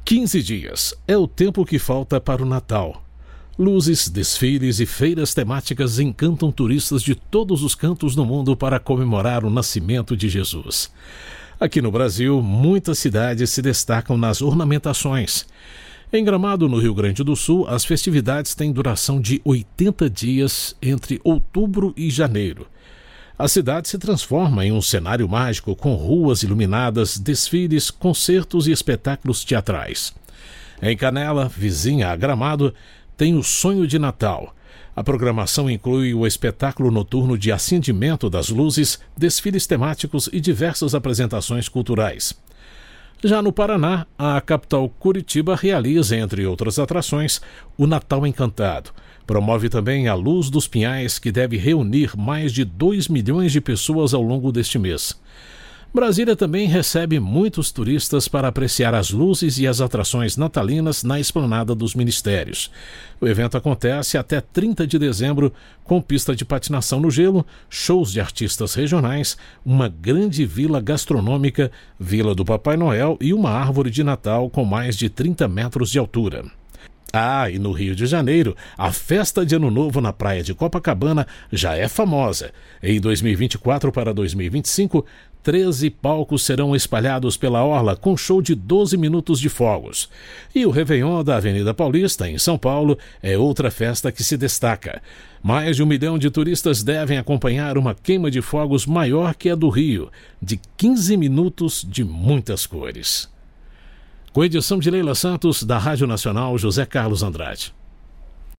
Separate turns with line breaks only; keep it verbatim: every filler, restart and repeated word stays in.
quinze dias é o tempo que falta para o Natal. Luzes, desfiles e feiras temáticas encantam turistas de todos os cantos do mundo para comemorar o nascimento de Jesus. Aqui no Brasil, muitas cidades se destacam nas ornamentações. Em Gramado, no Rio Grande do Sul, as festividades têm duração de oitenta dias entre outubro e janeiro. A cidade se transforma em um cenário mágico com ruas iluminadas, desfiles, concertos e espetáculos teatrais. Em Canela, vizinha a Gramado, tem o Sonho de Natal. A programação inclui o espetáculo noturno de acendimento das luzes, desfiles temáticos e diversas apresentações culturais. Já no Paraná, a capital Curitiba realiza, entre outras atrações, o Natal Encantado. Promove também a Luz dos Pinhais, que deve reunir mais de dois milhões de pessoas ao longo deste mês. Brasília também recebe muitos turistas para apreciar as luzes e as atrações natalinas na Esplanada dos Ministérios. O evento acontece até trinta de dezembro, com pista de patinação no gelo, shows de artistas regionais, uma grande vila gastronômica, Vila do Papai Noel e uma árvore de Natal com mais de trinta metros de altura. Ah, e no Rio de Janeiro, a festa de Ano Novo na praia de Copacabana já é famosa. Em dois mil e vinte e quatro para dois mil e vinte e cinco, treze palcos serão espalhados pela orla com show de doze minutos de fogos. E o Réveillon da Avenida Paulista, em São Paulo, é outra festa que se destaca. Mais de um milhão de turistas devem acompanhar uma queima de fogos maior que a do Rio, de quinze minutos de muitas cores. Com edição de Leila Santos, da Rádio Nacional José Carlos Andrade.